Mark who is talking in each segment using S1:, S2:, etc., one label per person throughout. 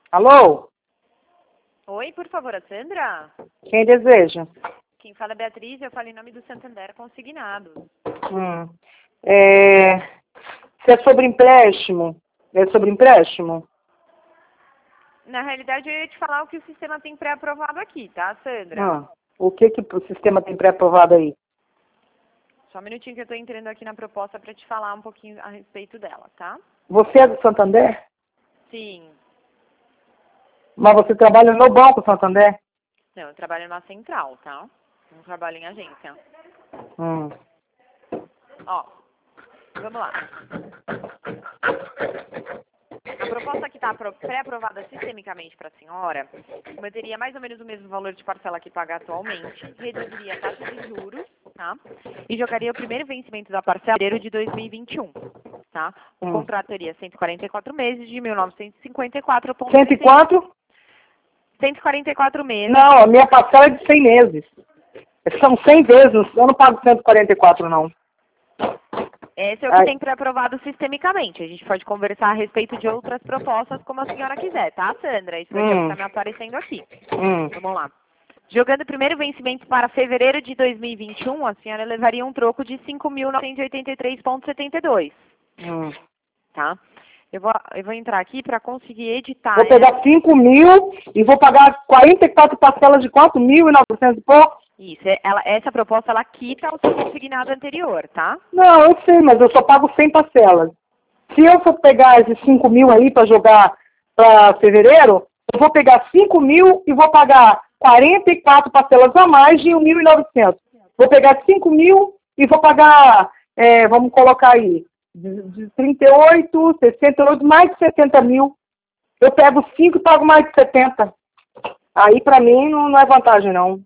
S1: Alô?
S2: Oi, por favor, a Sandra?
S1: Quem deseja?
S2: Quem fala é Beatriz, eu falo em nome do Santander Consignado.
S1: Se é sobre empréstimo? É sobre empréstimo?
S2: Na realidade, eu ia te falar o que o sistema tem pré-aprovado aqui, tá, Sandra?
S1: O que o sistema tem pré-aprovado aí?
S2: Só um minutinho que eu tô entrando aqui na proposta para te falar um pouquinho a respeito dela, tá?
S1: Você é do Santander?
S2: Sim.
S1: Mas você trabalha no Banco Santander?
S2: Não, eu trabalho na central, tá? Não trabalho em agência. Ó, vamos lá. A proposta que está pré-aprovada sistemicamente para a senhora manteria mais ou menos o mesmo valor de parcela que paga atualmente, reduziria a taxa de juros, tá? E jogaria o primeiro vencimento da parcela em fevereiro de 2021, tá? O contrato teria 144 meses de 1954,31.
S1: 104?
S2: 144 meses.
S1: Não, a minha parcela é de 100 meses. São 100 vezes, eu não pago 144 não.
S2: Esse é o que tem pré-aprovado sistemicamente. A gente pode conversar a respeito de outras propostas como a senhora quiser, tá, Sandra? Isso aqui é o que está me aparecendo aqui. Vamos lá. Jogando o primeiro vencimento para fevereiro de 2021, a senhora levaria um troco de 5.983,72. Tá? Eu vou entrar aqui para conseguir editar.
S1: Vou pegar 5 mil e vou pagar 44 parcelas de quanto? 1.900 e pouco?
S2: Isso, essa proposta, ela quita o seu consignado anterior, tá?
S1: Não, eu sei, mas eu só pago 100 parcelas. Se eu for pegar esses 5 mil aí para jogar para fevereiro, eu vou pegar 5 mil e vou pagar 44 parcelas a mais de 1.900. Vou pegar 5 mil e vou pagar, vamos colocar aí, de 38, 68, mais de 70 mil. Eu pego 5 e pago mais de 70. Aí para mim não é vantagem não.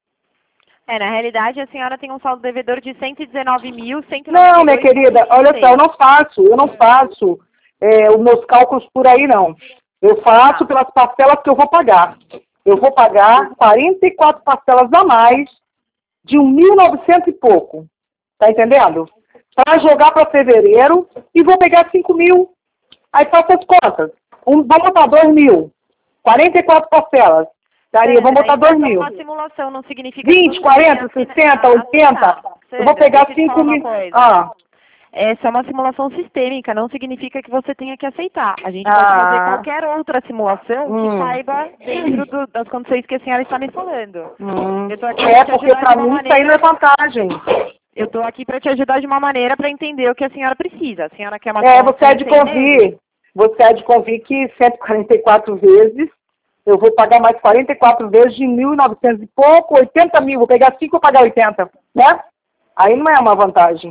S2: Na realidade, a senhora tem um saldo devedor de 119.192.
S1: Não, minha querida, olha só, eu não faço os meus cálculos por aí, não. Eu faço pelas parcelas que eu vou pagar. Eu vou pagar 44 parcelas a mais de 1.900 e pouco. Tá entendendo? Para jogar para fevereiro e vou pegar 5 mil. Aí faço as contas. Vamos botar 2 mil. 44 parcelas. Daria, vamos botar 2 mil.
S2: Uma simulação não significa
S1: 20, 40, 60, 80. Eu vou pegar 5 mil.
S2: Essa é uma simulação sistêmica, não significa que você tenha que aceitar. A gente pode fazer qualquer outra simulação que saiba dentro das condições que a senhora está me falando.
S1: Porque para mim isso aí não é vantagem.
S2: Eu estou aqui para te ajudar de uma maneira para entender o que a senhora precisa. A senhora quer uma
S1: você há de convir. Você há de convir que 144 vezes eu vou pagar mais 44 vezes de 1.900 e pouco, 80 mil. Vou pegar 5 e vou pagar 80, né? Aí não é uma vantagem.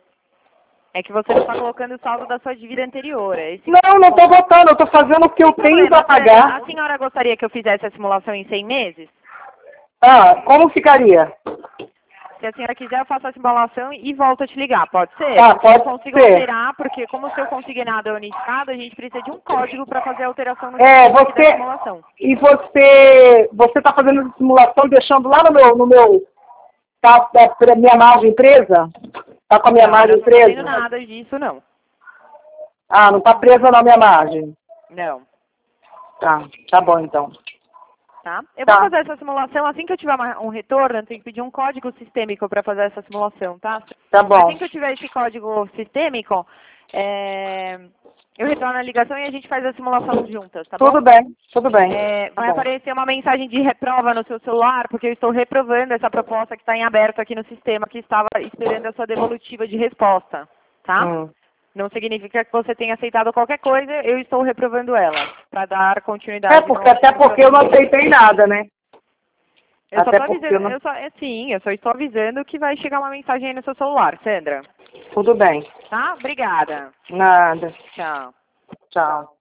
S2: É que você não está colocando o saldo da sua dívida anterior.
S1: Não estou botando. Eu estou fazendo o que eu tenho para pagar.
S2: A senhora gostaria que eu fizesse a simulação em 100 meses?
S1: Como ficaria?
S2: Se a senhora quiser, eu faço a simulação e volto a te ligar. Pode ser?
S1: Pode
S2: eu consigo alterar, porque como o seu consignado é unificado, a gente precisa de um código para fazer a alteração no da simulação.
S1: E você está fazendo a simulação deixando lá no meu minha margem presa? Está com a minha margem presa?
S2: Não estou fazendo nada disso, não.
S1: Não está presa na minha margem?
S2: Não.
S1: Tá bom então.
S2: Tá? Eu vou fazer essa simulação assim que eu tiver um retorno, eu tenho que pedir um código sistêmico para fazer essa simulação, tá?
S1: Tá bom.
S2: Assim que eu tiver esse código sistêmico, eu retorno a ligação e a gente faz a simulação juntas, tá bom?
S1: Tudo bem.
S2: Vai aparecer uma mensagem de reprova no seu celular, porque eu estou reprovando essa proposta que está em aberto aqui no sistema, que estava esperando a sua devolutiva de resposta, tá? Não significa que você tenha aceitado qualquer coisa, eu estou reprovando ela, para dar continuidade.
S1: Até porque eu não aceitei nada, né?
S2: Eu só estou avisando que vai chegar uma mensagem aí no seu celular, Sandra.
S1: Tudo bem.
S2: Tá? Obrigada.
S1: Nada.
S2: Tchau.
S1: Tchau.